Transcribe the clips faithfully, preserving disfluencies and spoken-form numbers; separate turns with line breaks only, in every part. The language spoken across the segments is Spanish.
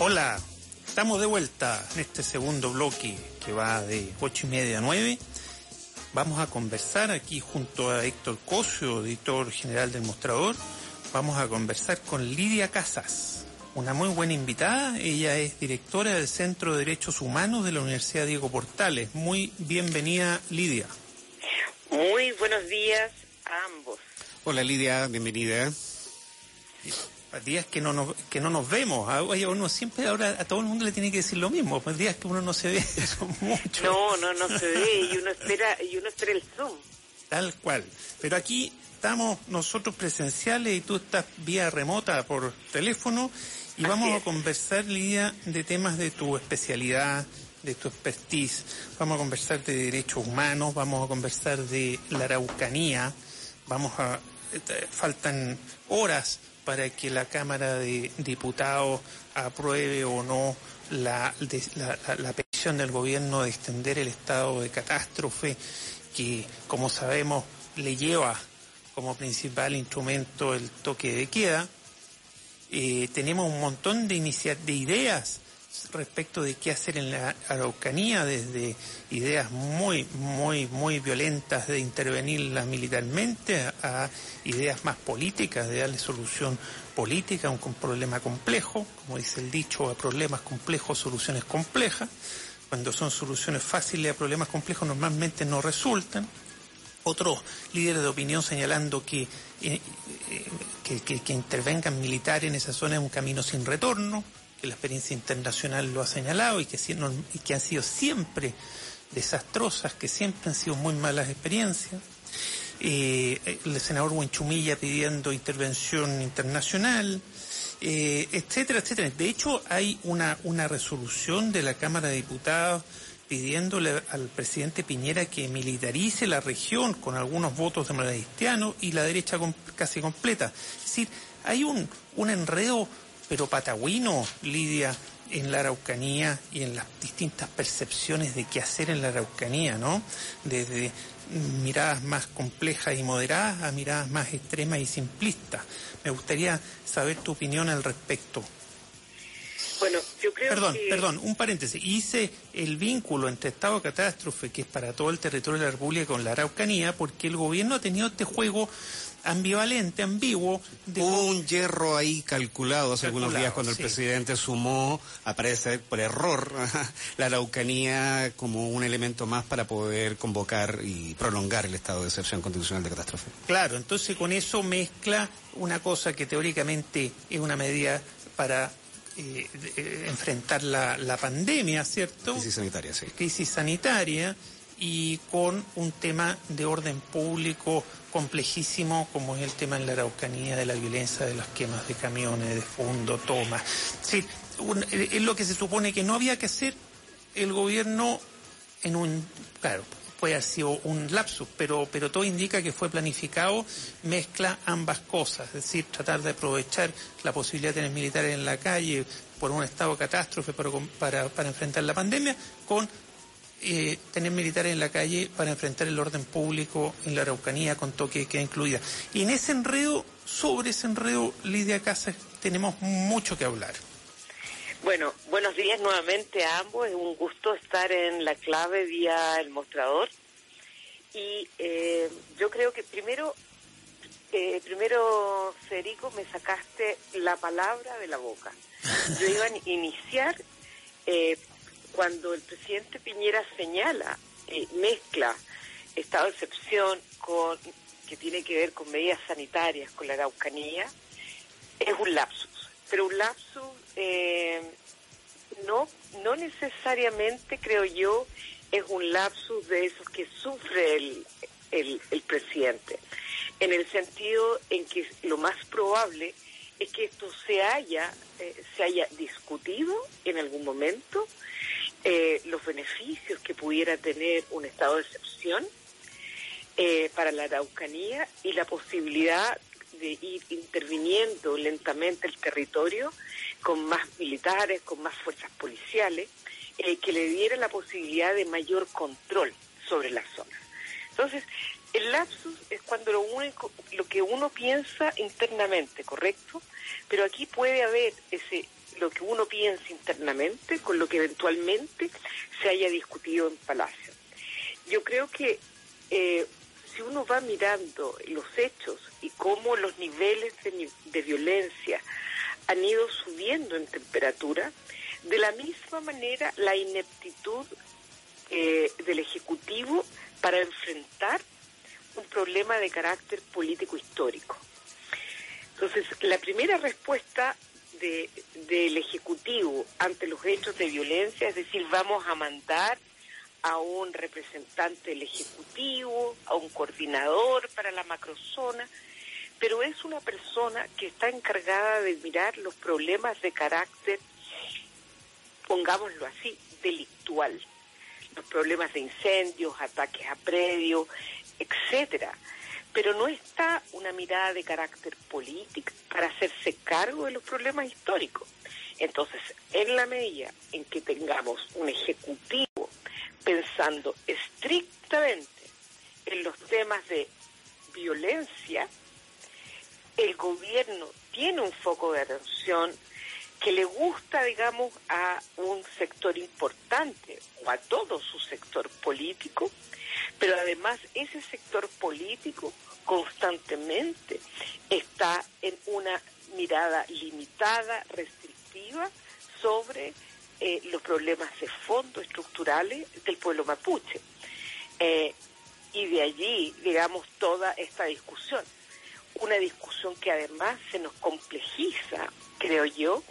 Hola, estamos de vuelta en este segundo bloque que va de ocho y media a nueve. Vamos a conversar aquí junto a Héctor Cosio, editor general del Mostrador. Vamos a conversar con Lidia Casas, una muy buena invitada. Ella es directora del Centro de Derechos Humanos de la Universidad Diego Portales. Muy bienvenida, Lidia.
Muy buenos días a ambos.
Hola, Lidia, bienvenida.
Días que no nos, que no nos vemos. Oye, uno siempre ahora a todo el mundo le tiene que decir lo mismo. Pues días que uno no se ve son muchos.
No, no, no se ve y uno espera, y uno espera el Zoom.
Tal cual. Pero aquí estamos nosotros presenciales y tú estás vía remota por teléfono y vamos
Así
a
es.
conversar, Lidia, de temas de tu especialidad, de tu expertise. Vamos a conversar de derechos humanos, vamos a conversar de la Araucanía. Vamos a faltan horas para que la Cámara de Diputados apruebe o no la, de, la, la, la petición del gobierno de extender el estado de catástrofe, que, como sabemos, le lleva como principal instrumento el toque de queda. Eh, tenemos un montón de, inicia- de ideas respecto de qué hacer en la Araucanía, desde ideas muy, muy, muy violentas de intervenirla militarmente a, a ideas más políticas, de darle solución política a un, un problema complejo, como dice el dicho, a problemas complejos, soluciones complejas. Cuando son soluciones fáciles a problemas complejos normalmente no resultan. Otros líderes de opinión señalando que, eh, que, que, que intervengan militares en esa zona es un camino sin retorno, que la experiencia internacional lo ha señalado y que, y que han sido siempre desastrosas, que siempre han sido muy malas experiencias. Eh, el senador Huenchumilla pidiendo intervención internacional, eh, etcétera, etcétera. De hecho, hay una, una resolución de la Cámara de Diputados pidiéndole al presidente Piñera que militarice la región con algunos votos de cristianos y la derecha com- casi completa. Es decir, hay un, un enredo pero patagüino, Lidia, en la Araucanía y en las distintas percepciones de qué hacer en la Araucanía, ¿no? Desde miradas más complejas y moderadas a miradas más extremas y simplistas. Me gustaría saber tu opinión al respecto.
Bueno, yo creo
Perdón,
que...
perdón, un paréntesis. Hice el vínculo entre estado de catástrofe, que es para todo el territorio de la República, con la Araucanía, porque el gobierno ha tenido este juego ambivalente, ambiguo. De...
Hubo un hierro ahí calculado hace
calculado,
algunos días cuando
sí.
el presidente sumó, aparece por error, la Araucanía como un elemento más para poder convocar y prolongar el estado de excepción constitucional de catástrofe.
Claro, entonces con eso mezcla una cosa que teóricamente es una medida para eh, de, enfrentar la, la pandemia, ¿cierto?
Crisis sanitaria, sí.
Crisis sanitaria, y con un tema de orden público complejísimo como es el tema en la Araucanía de la violencia, de las quemas de camiones, de fondo, tomas. Sí, un, es lo que se supone que no había que hacer el gobierno en un... Claro, puede haber sido un lapsus, pero, pero todo indica que fue planificado, mezcla ambas cosas, es decir, tratar de aprovechar la posibilidad de tener militares en la calle por un estado de catástrofe para, para, para enfrentar la pandemia, con Eh, tener militares en la calle para enfrentar el orden público en la Araucanía con toque de queda incluida. Y en ese enredo, sobre ese enredo, Lidia Casas, tenemos mucho que hablar.
Bueno, buenos días nuevamente a ambos. Es un gusto estar en La Clave vía El Mostrador. Y eh, yo creo que primero, eh, primero, Federico, me sacaste la palabra de la boca. Yo iba a iniciar... Eh, cuando el presidente Piñera señala, eh, mezcla estado de excepción con que tiene que ver con medidas sanitarias con la Araucanía, es un lapsus. Pero un lapsus eh, no, no necesariamente, creo yo, es un lapsus de esos que sufre el, el, el presidente. En el sentido en que lo más probable es que esto se haya, eh, se haya discutido en algún momento, Eh, los beneficios que pudiera tener un estado de excepción eh, para la Araucanía y la posibilidad de ir interviniendo lentamente el territorio con más militares, con más fuerzas policiales, eh, que le diera la posibilidad de mayor control sobre la zona. Entonces, El lapsus es cuando lo, único, lo que uno piensa internamente, ¿correcto? Pero aquí puede haber ese lo que uno piensa internamente con lo que eventualmente se haya discutido en Palacio. Yo creo que eh, si uno va mirando los hechos y cómo los niveles de, de violencia han ido subiendo en temperatura, de la misma manera la ineptitud eh, del Ejecutivo para enfrentar un problema de carácter político histórico. Entonces, la primera respuesta de, del Ejecutivo ante los hechos de violencia, es decir, vamos a mandar a un representante del Ejecutivo, a un coordinador para la macrozona, pero es una persona que está encargada de mirar los problemas de carácter, pongámoslo así, delictual, los problemas de incendios, ataques a predios, etcétera. Pero no está una mirada de carácter político para hacerse cargo de los problemas históricos. Entonces, en la medida en que tengamos un ejecutivo pensando estrictamente en los temas de violencia, el gobierno tiene un foco de atención que le gusta, digamos, a un sector importante o a todo su sector político, pero además ese sector político constantemente está en una mirada limitada, restrictiva, sobre eh, los problemas de fondo estructurales del pueblo mapuche. Eh, y de allí, digamos, toda esta discusión. Una discusión que además se nos complejiza, creo yo,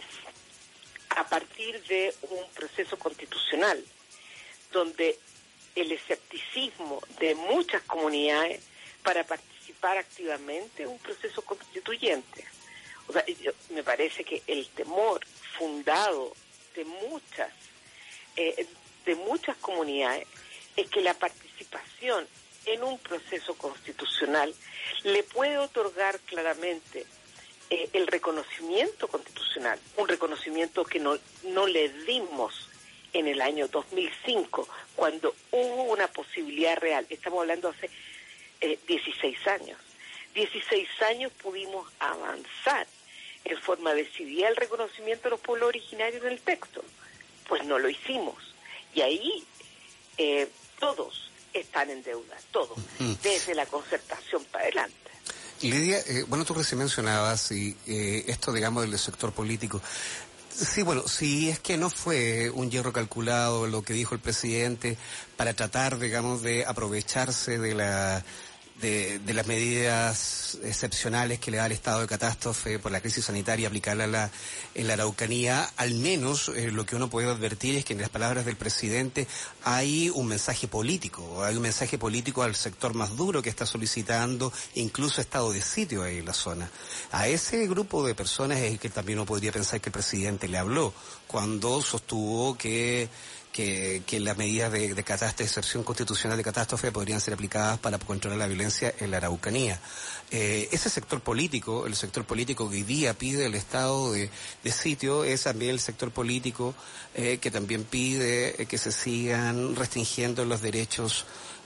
a partir de un proceso constitucional, donde el escepticismo de muchas comunidades para participar activamente en un proceso constituyente. O sea, yo, me parece que el temor fundado de muchas, eh, de muchas comunidades es que la participación en un proceso constitucional le puede otorgar claramente eh, el reconocimiento constitucional, un reconocimiento que no, no le dimos en el año dos mil cinco, cuando hubo una posibilidad real. Estamos hablando hace eh, dieciséis años. dieciséis años pudimos avanzar en forma decidida el reconocimiento de los pueblos originarios en el texto. Pues no lo hicimos. Y ahí eh, todos están en deuda, todos, desde la concertación para adelante.
Lidia, eh, bueno, tú recién mencionabas y, eh, esto, digamos, del sector político. Sí, bueno, si es que no fue un hierro calculado lo que dijo el presidente para tratar, digamos, de aprovecharse de la de, de las medidas excepcionales que le da el estado de catástrofe por la crisis sanitaria, aplicarla en la, en la Araucanía, al menos eh, lo que uno puede advertir es que en las palabras del presidente hay un mensaje político, hay un mensaje político al sector más duro que está solicitando incluso estado de sitio ahí en la zona. A ese grupo de personas es el que también uno podría pensar que el presidente le habló cuando sostuvo que que, que las medidas de, de catástrofe, excepción constitucional de catástrofe podrían ser aplicadas para controlar la violencia en la Araucanía. Eh, ese sector político, el sector político que hoy día pide el estado de, de sitio, es también el sector político eh, que también pide eh, que se sigan restringiendo los derechos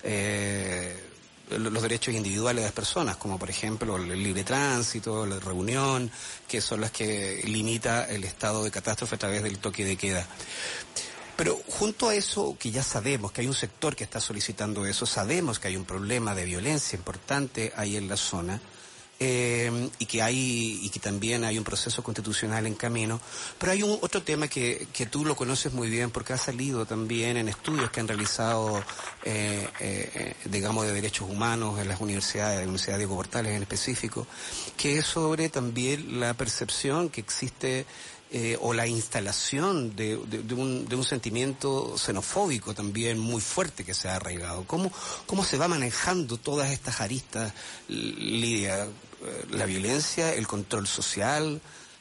eh, los derechos individuales de las personas, como por ejemplo el libre tránsito, la reunión, que son las que limita el estado de catástrofe a través del toque de queda. Pero junto a eso, que ya sabemos que hay un sector que está solicitando eso, sabemos que hay un problema de violencia importante ahí en la zona, eh, y que hay y que también hay un proceso constitucional en camino, pero hay un otro tema que, que tú lo conoces muy bien porque ha salido también en estudios que han realizado, eh, eh, digamos, de derechos humanos en las universidades, la Universidad Diego Portales en específico, que es sobre también la percepción que existe Eh, o la instalación de, de, de, un, de un sentimiento xenofóbico también muy fuerte que se ha arraigado. ¿Cómo, cómo se va manejando todas estas aristas, Lidia? La violencia, el control social,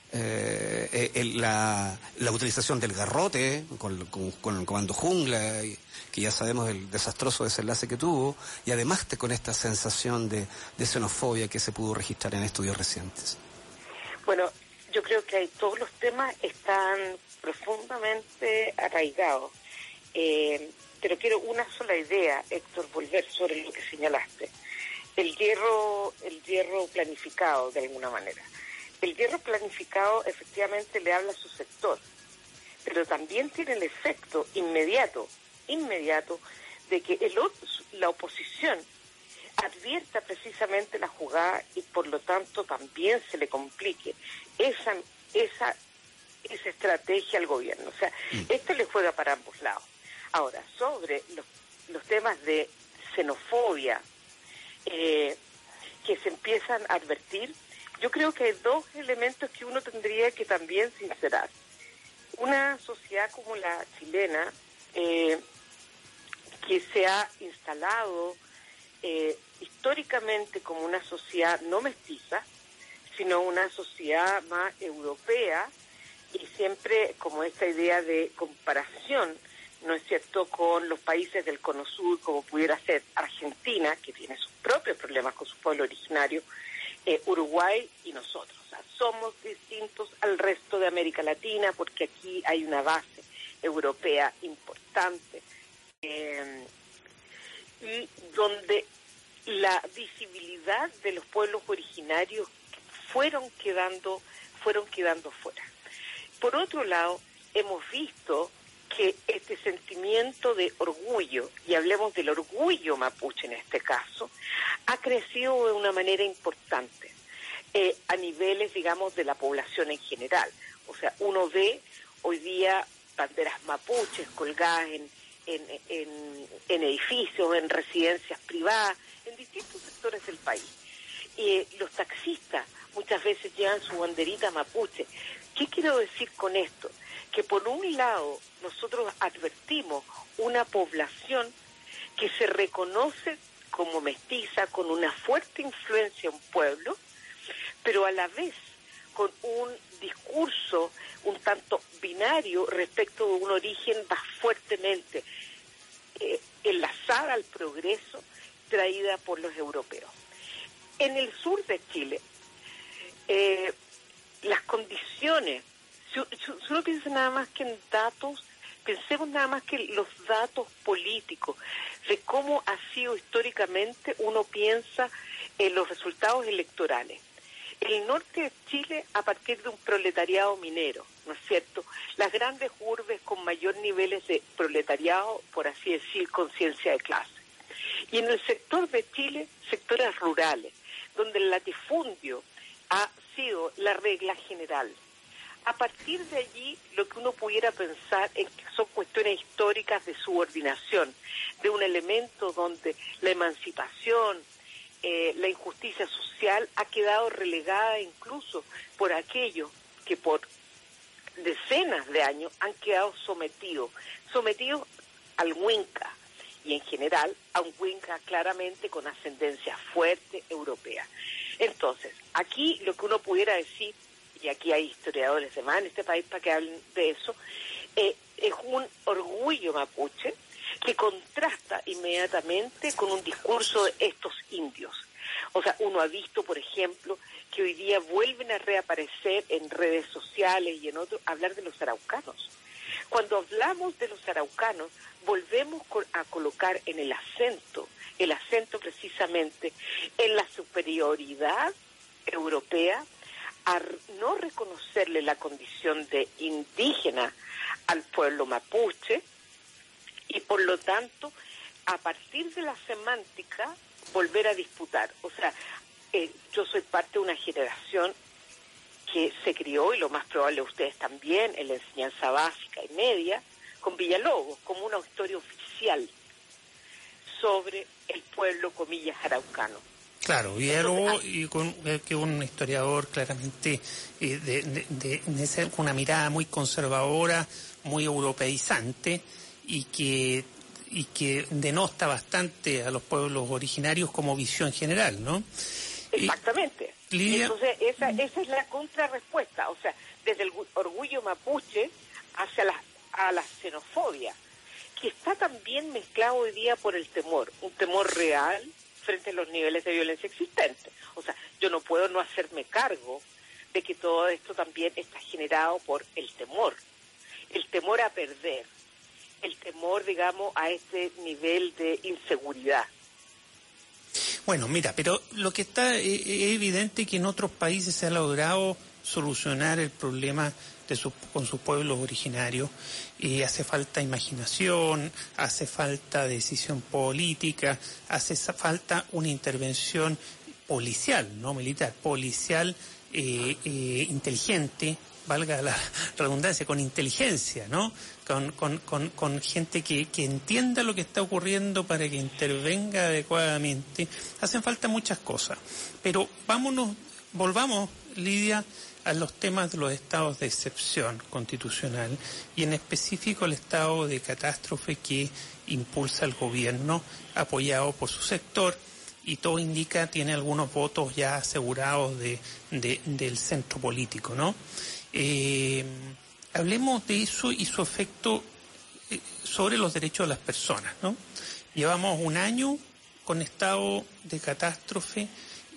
eh, el, la, la utilización del garrote con, con, con el comando jungla, que ya sabemos el desastroso desenlace que tuvo, y además te, con esta sensación de, de xenofobia que se pudo registrar en estudios recientes.
Bueno, yo creo que hay, todos los temas están profundamente arraigados. Eh, pero quiero una sola idea, Héctor, volver sobre lo que señalaste. el hierro, el hierro planificado de alguna manera. El hierro planificado efectivamente le habla a su sector, pero también tiene el efecto inmediato, inmediato, de que el, la oposición advierta precisamente la jugada y por lo tanto también se le complique esa, esa, esa estrategia al gobierno. O sea, mm. esto le juega para ambos lados. Ahora, sobre los, los temas de xenofobia eh, que se empiezan a advertir, yo creo que hay dos elementos que uno tendría que también sincerar. Una sociedad como la chilena, eh, que se ha instalado eh, históricamente como una sociedad no mestiza, sino una sociedad más europea, y siempre como esta idea de comparación, ¿no es cierto?, con los países del Cono Sur, como pudiera ser Argentina, que tiene sus propios problemas con su pueblo originario, eh, Uruguay y nosotros. O sea, somos distintos al resto de América Latina porque aquí hay una base europea importante, eh, y donde la visibilidad de los pueblos originarios fueron quedando, fueron quedando fuera. Por otro lado, hemos visto que este sentimiento de orgullo, y hablemos del orgullo mapuche en este caso, ha crecido de una manera importante eh, a niveles, digamos, de la población en general. O sea, uno ve hoy día banderas mapuches colgadas en, en, en, en edificios, en residencias privadas, en distintos sectores del país. Y eh, los taxistas muchas veces llevan su banderita mapuche. ¿Qué quiero decir con esto? Que por un lado nosotros advertimos una población que se reconoce como mestiza, con una fuerte influencia en un pueblo, pero a la vez con un discurso un tanto binario respecto de un origen más fuertemente eh, enlazada al progreso traída por los europeos. En el sur de Chile, eh, las condiciones, si, si uno piensa nada más que en datos, pensemos nada más que los datos políticos, de cómo ha sido históricamente, uno piensa en los resultados electorales. El norte de Chile, a partir de un proletariado minero, ¿no es cierto? Las grandes urbes con mayor niveles de proletariado, por así decir, conciencia de clase. Y en el sector de Chile, sectores rurales, donde el latifundio ha sido la regla general. A partir de allí, lo que uno pudiera pensar es que son cuestiones históricas de subordinación, de un elemento donde la emancipación, eh, la injusticia social ha quedado relegada incluso por aquellos que por decenas de años han quedado sometidos, sometidos al Huinca, y en general a un Huinca claramente con ascendencia fuerte europea. Entonces, aquí lo que uno pudiera decir, y aquí hay historiadores de más en este país para que hablen de eso, eh, es un orgullo mapuche que contrasta inmediatamente con un discurso de estos indios. O sea, uno ha visto, por ejemplo, que hoy día vuelven a reaparecer en redes sociales y en otros, hablar de los araucanos. Cuando hablamos de los araucanos, volvemos a colocar en el acento, el acento precisamente en la superioridad europea, a no reconocerle la condición de indígena al pueblo mapuche y por lo tanto, a partir de la semántica, volver a disputar. O sea, eh, yo soy parte de una generación que se crió, y lo más probable ustedes también, en la enseñanza básica y media, con Villalobos, como una historia oficial sobre el pueblo, comillas, araucano.
Claro, Villalobos, y con eh, que un historiador claramente eh, de, de, de, de ser con una mirada muy conservadora, muy europeizante, y que y que denota bastante a los pueblos originarios como visión general, ¿no?
Exactamente.
Y, Lidia...
y entonces esa, esa es la contrarrespuesta, o sea, desde el orgullo mapuche hacia la, a la xenofobia, que está también mezclado hoy día por el temor, un temor real frente a los niveles de violencia existentes. O sea, yo no puedo no hacerme cargo de que todo esto también está generado por el temor, el temor a perder, el temor, digamos, a este nivel de inseguridad.
Bueno, mira, pero lo que está eh, es evidente que en otros países se ha logrado solucionar el problema de su, con sus pueblos originarios. Eh, hace falta imaginación, hace falta decisión política, hace falta una intervención policial, no militar, policial eh, eh, inteligente, valga la redundancia, con inteligencia, ¿no? Con, con, con, con gente que, que entienda lo que está ocurriendo para que intervenga adecuadamente. Hacen falta muchas cosas. Pero vámonos, volvamos, Lidia, a los temas de los estados de excepción constitucional y en específico el estado de catástrofe que impulsa el gobierno apoyado por su sector y todo indica tiene algunos votos ya asegurados de, de, del centro político, ¿no? Eh, hablemos de eso y su efecto eh, sobre los derechos de las personas, ¿no? Llevamos un año con estado de catástrofe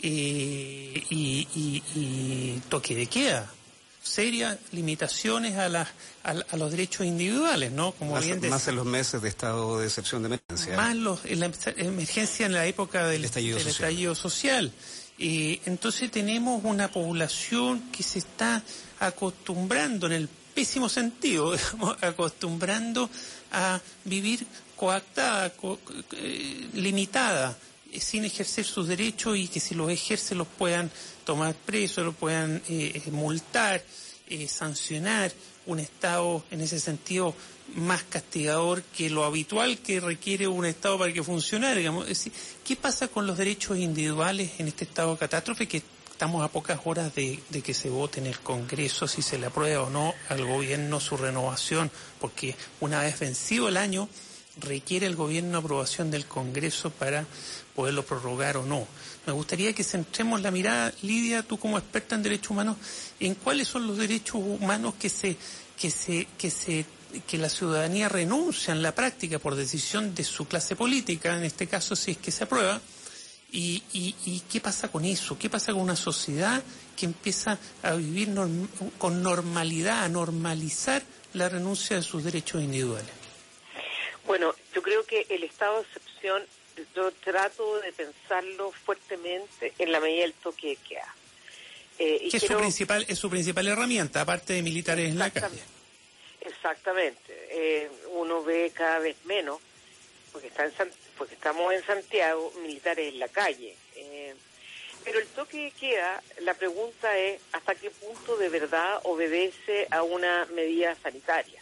eh, y, y, y toque de queda, serias limitaciones a, las, a, a los derechos individuales, ¿no? Como
más,
bien
más en los meses de estado de excepción de emergencia.
Más los, en la emergencia en la época del estallido, del social. estallido social. Eh, entonces tenemos una población que se está acostumbrando, en el pésimo sentido, digamos, acostumbrando a vivir coactada, co eh, limitada, eh, sin ejercer sus derechos y que si los ejerce los puedan tomar presos, los puedan eh, multar, eh, sancionar, un Estado en ese sentido más castigador que lo habitual que requiere un Estado para que funcione, digamos. Es decir, ¿qué pasa con los derechos individuales en este estado de catástrofe que estamos a pocas horas de, de que se vote en el Congreso si se le aprueba o no al gobierno su renovación? Porque una vez vencido el año requiere el gobierno aprobación del Congreso para poderlo prorrogar o no. Me gustaría que centremos la mirada, Lidia, tú como experta en derechos humanos, en cuáles son los derechos humanos que se que se que se que la ciudadanía renuncia en la práctica por decisión de su clase política, en este caso si es que se aprueba, y, y, y qué pasa con eso, qué pasa con una sociedad que empieza a vivir norm, con normalidad, a normalizar la renuncia de sus derechos individuales.
Bueno, yo creo que el estado de excepción, yo trato de pensarlo fuertemente en la medida del toque de queda. Eh, y
es,
quiero...
su principal, es su principal herramienta, aparte de militares en la calle.
Exactamente. Eh, uno ve cada vez menos, porque, está en San... porque estamos en Santiago, militares en la calle. Eh, pero el toque de queda, la pregunta es hasta qué punto de verdad obedece a una medida sanitaria.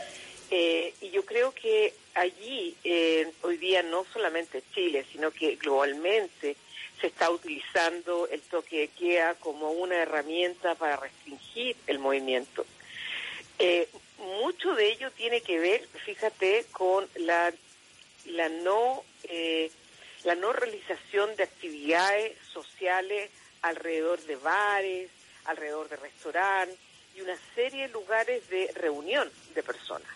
Eh, y yo creo que allí, eh, hoy día no solamente Chile, sino que globalmente se está utilizando el toque de queda como una herramienta para restringir el movimiento. Eh, mucho de ello tiene que ver, fíjate, con la la no eh, la no realización de actividades sociales alrededor de bares, alrededor de restaurantes y una serie de lugares de reunión de personas.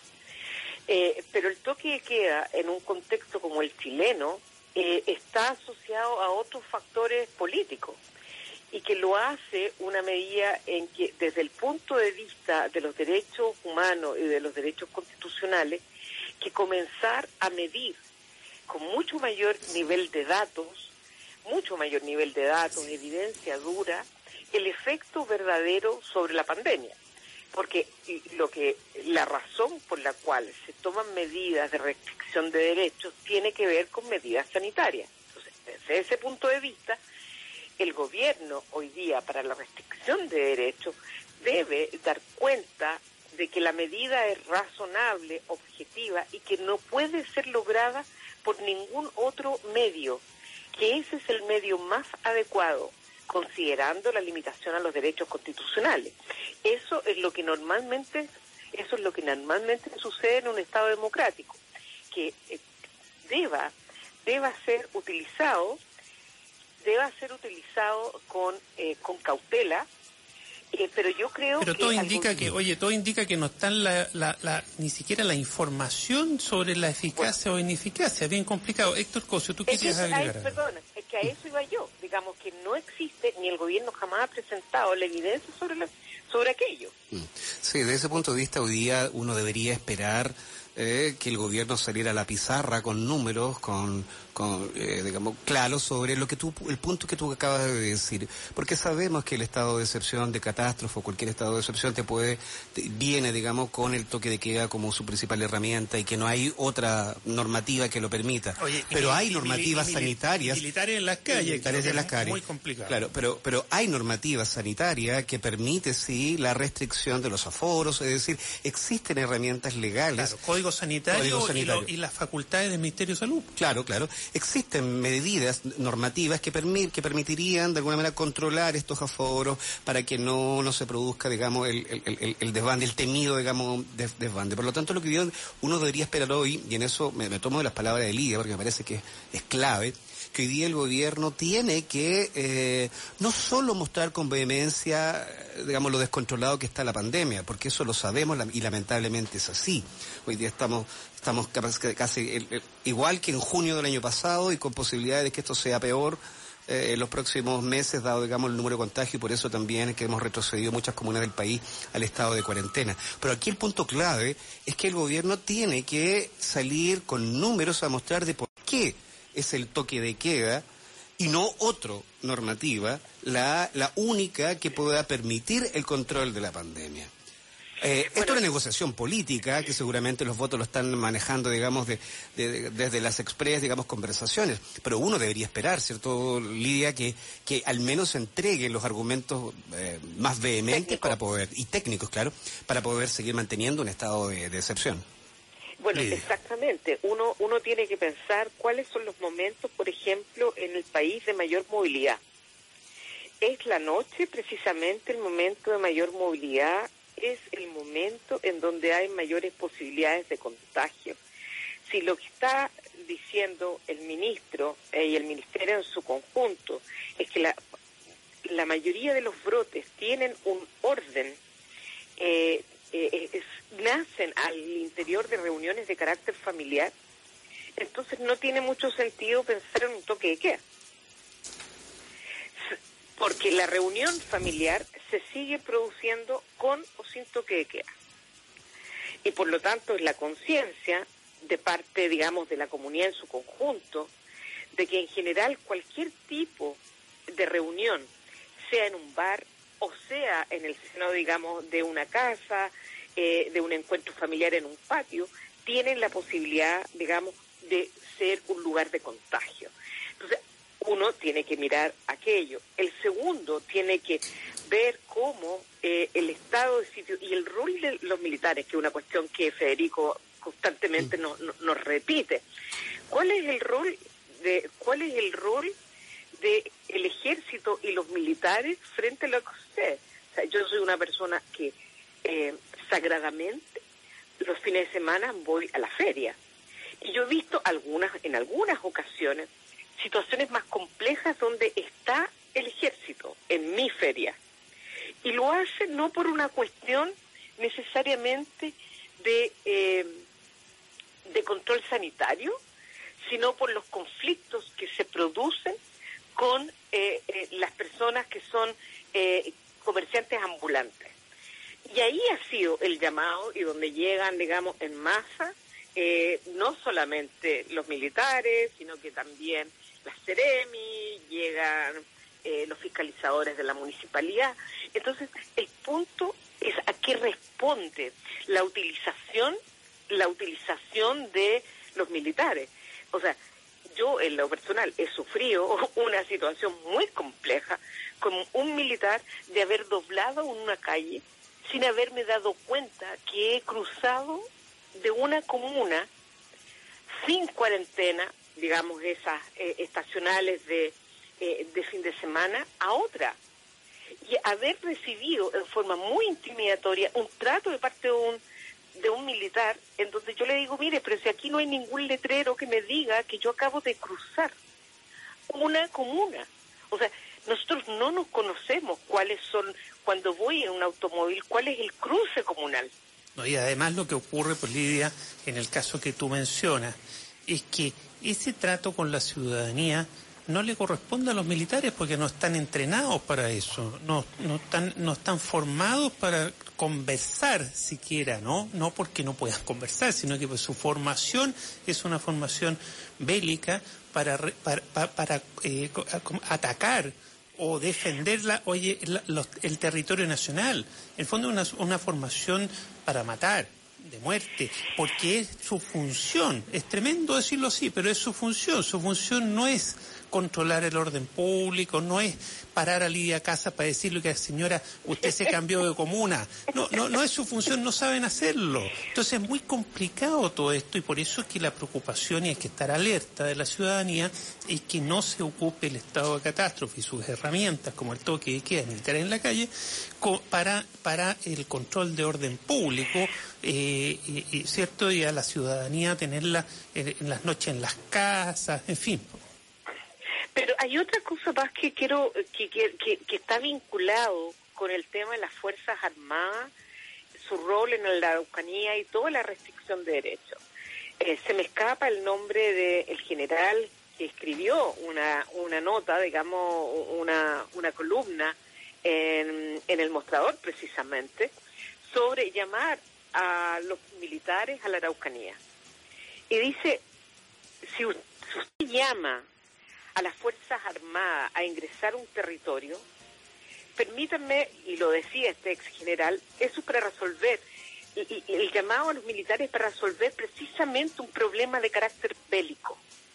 Eh, pero el toque de queda en un contexto como el chileno eh, está asociado a otros factores políticos y que lo hace una medida en que desde el punto de vista de los derechos humanos y de los derechos constitucionales, que comenzar a medir con mucho mayor nivel de datos, mucho mayor nivel de datos, evidencia dura, el efecto verdadero sobre la pandemia. Porque lo que la razón por la cual se toman medidas de restricción de derechos tiene que ver con medidas sanitarias. Entonces, desde ese punto de vista, el gobierno hoy día para la restricción de derechos debe dar cuenta de que la medida es razonable, objetiva y que no puede ser lograda por ningún otro medio, que ese es el medio más adecuado, considerando la limitación a los derechos constitucionales. Eso es lo que normalmente, eso es lo que normalmente sucede en un Estado democrático, que eh, deba, deba ser utilizado, deba ser utilizado con eh, con cautela. Eh, pero yo creo
pero
que
todo indica
algún...
que oye todo indica que no está la, la, la ni siquiera la información sobre la eficacia bueno, o ineficacia, bien complicado. Héctor Cosio, tú querías agregar.
Perdona, es que a eso iba yo, digamos que no existe ni el gobierno jamás ha presentado la evidencia sobre la, sobre aquello.
Sí, desde ese punto de vista hoy día uno debería esperar eh, que el gobierno saliera a la pizarra con números, con, con eh, digamos, claros sobre lo que tú, el punto que tú acabas de decir, porque sabemos que el estado de excepción, de catástrofe o cualquier estado de excepción te puede, te, viene, digamos, con el toque de queda como su principal herramienta y que no hay otra normativa que lo permita.
Oye,
pero
y,
hay
y,
sanitarias.
y,
sanitarias.
Militares en las calles.
Militares en las calles.
Muy complicado.
Claro, pero, pero hay normativa sanitaria que permite, sí, la restricción de los aforos, es decir, existen herramientas legales.
Claro, código sanitario,
código sanitario.
Y, lo, y las facultades del Ministerio de Salud.
Claro, claro. Existen medidas normativas que, permi que permitirían, de alguna manera, controlar estos aforos para que no, no se produzca, digamos, el, el, el, el desbande, el temido, digamos, des desbande. Por lo tanto, lo que uno debería esperar hoy, y en eso me, me tomo de las palabras de Lidia, porque me parece que es, es clave, que hoy día el gobierno tiene que eh, no solo mostrar con vehemencia, digamos, lo descontrolado que está la pandemia, porque eso lo sabemos y lamentablemente es así. Hoy día estamos estamos casi, casi el, el, igual que en junio del año pasado y con posibilidades de que esto sea peor eh, en los próximos meses, dado, digamos, el número de contagio, y por eso también es que hemos retrocedido muchas comunas del país al estado de cuarentena. Pero aquí el punto clave es que el gobierno tiene que salir con números a mostrar de por qué es el toque de queda y no otra normativa, la, la única que pueda permitir el control de la pandemia. Eh, bueno, esto es una negociación política que seguramente los votos lo están manejando, digamos, de, de, de, desde las express, digamos, conversaciones. Pero uno debería esperar, ¿cierto, Lidia? Que, que al menos entregue los argumentos eh, más vehementes Técnico. para poder, y técnicos, claro, para poder seguir manteniendo un estado de, de excepción.
Bueno, exactamente. Uno, uno tiene que pensar cuáles son los momentos, por ejemplo, en el país de mayor movilidad. Es la noche precisamente el momento de mayor movilidad, es el momento en donde hay mayores posibilidades de contagio. Si lo que está diciendo el ministro eh, y el ministerio en su conjunto es que la, la mayoría de los brotes tienen un orden, eh, eh, es, nacen al interior de reuniones de carácter familiar, entonces no tiene mucho sentido pensar en un toque de queda. Porque la reunión familiar se sigue produciendo con o sin toque de queda. Y por lo tanto es la conciencia de parte, digamos, de la comunidad en su conjunto, de que en general cualquier tipo de reunión, sea en un bar o sea en el seno, digamos, de una casa, eh, de un encuentro familiar en un patio, tienen la posibilidad, digamos, de ser un lugar de contagio. Entonces, uno tiene que mirar aquello. El segundo tiene que ver cómo eh, el estado de sitio y el rol de los militares, que es una cuestión que Federico constantemente nos, nos, nos repite. ¿Cuál es el rol de cuál es el rol de el ejército y los militares frente a lo que sucede? O sea, yo soy una persona que eh, sagradamente los fines de semana voy a la feria y yo he visto algunas en algunas ocasiones situaciones más complejas donde está el ejército en mi feria. Y lo hace no por una cuestión necesariamente de, eh, de control sanitario, sino por los conflictos que se producen con eh, eh, las personas que son eh, comerciantes ambulantes. Y ahí ha sido el llamado, y donde llegan, digamos, en masa, eh, no solamente los militares, sino que también las Ceremi, llegan eh, los fiscalizadores de la municipalidad. Entonces, el punto es a qué responde la utilización, la utilización de los militares. O sea, yo en lo personal he sufrido una situación muy compleja con un militar de haber doblado en una calle sin haberme dado cuenta que he cruzado de una comuna sin cuarentena, digamos, esas eh, estacionales de, eh, de fin de semana, a otra. Y haber recibido en forma muy intimidatoria un trato de parte de un, de un militar, en donde yo le digo, mire, pero si aquí no hay ningún letrero que me diga que yo acabo de cruzar una comuna. O sea, nosotros no nos conocemos cuáles son, cuando voy en un automóvil, cuál es el cruce comunal.
No, y además lo que ocurre, pues, Lidia, en el caso que tú mencionas, es que ese trato con la ciudadanía no le corresponde a los militares porque no están entrenados para eso, no, no están, no están formados para conversar siquiera, ¿no? No porque no puedan conversar, sino que pues, su formación es una formación bélica para, para, para, para eh, atacar o defenderla, oye, la, los, el territorio nacional. En el fondo es una, una formación para matar, de muerte, porque es su función. Es tremendo decirlo así, pero es su función. Su función no es controlar el orden público, no es parar a Lidia Casa para decirle que señora, usted se cambió de comuna. No, no, no es su función, no saben hacerlo. Entonces es muy complicado todo esto y por eso es que la preocupación y hay que estar alerta de la ciudadanía es que no se ocupe el estado de catástrofe y sus herramientas como el toque de queda militar en la calle para, para el control de orden público, eh, y, y, ¿cierto? Y a la ciudadanía tenerla en, en las noches en las casas, en fin.
Pero hay otra cosa más que quiero que, que, que, que está vinculado con el tema de las Fuerzas Armadas, su rol en la Araucanía y toda la restricción de derechos. Eh, se me escapa el nombre del general que escribió una una nota, digamos, una, una columna en, en El Mostrador, precisamente, sobre llamar a los militares a la Araucanía. Y dice, si usted, si usted llama a las Fuerzas Armadas a ingresar a un territorio, permítanme, y lo decía este ex general, eso para resolver, y, y el llamado a los militares para resolver precisamente un problema de carácter bélico.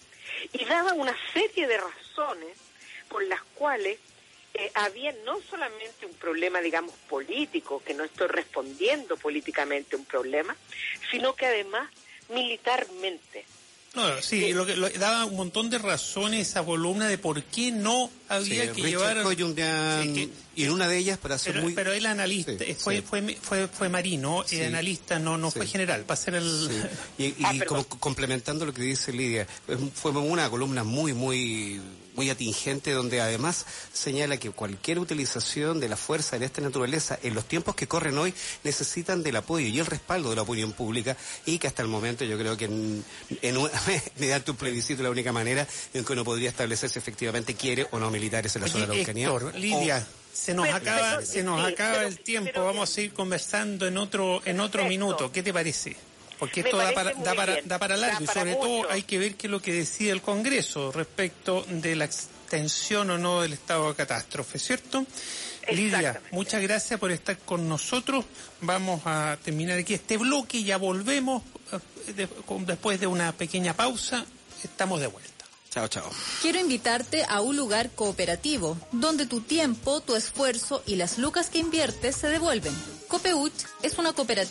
Y daba una serie de razones por las cuales eh, había no solamente un problema, digamos, político, que no estoy respondiendo políticamente a un problema, sino que además militarmente.
No, sí, lo que lo, daba un montón de razones esa columna de por qué no había
sí,
que
Richard
llevar...
Koyunyan, sí, que, y en una de ellas, para ser
pero,
muy...
Pero el analista, sí, fue, sí. fue fue fue marino, sí. El analista no no sí. fue general, para ser el...
Sí. Y, y ah, como complementando lo que dice Lidia, fue una columna muy, muy... muy atingente, donde además señala que cualquier utilización de la fuerza de esta naturaleza en los tiempos que corren hoy necesitan del apoyo y el respaldo de la opinión pública y que hasta el momento yo creo que en, en un, mediante un plebiscito la única manera en que uno podría establecer si efectivamente quiere o no militares en la zona de la Araucanía.
Héctor, Lidia, o... se nos pero, acaba, pero, se nos sí, acaba pero, el tiempo, pero, vamos a seguir conversando en otro, en otro minuto. ¿Qué te parece? Porque esto da para, da, para, da para largo y sobre todo hay que ver qué es lo que decide el Congreso respecto de la extensión o no del estado de catástrofe, ¿cierto? Lidia, muchas gracias por estar con nosotros. Vamos a terminar aquí este bloque y ya volvemos de, después de una pequeña pausa. Estamos de vuelta.
Chao, chao.
Quiero invitarte a un lugar cooperativo, donde tu tiempo, tu esfuerzo y las lucas que inviertes se devuelven. Copeuch es una cooperativa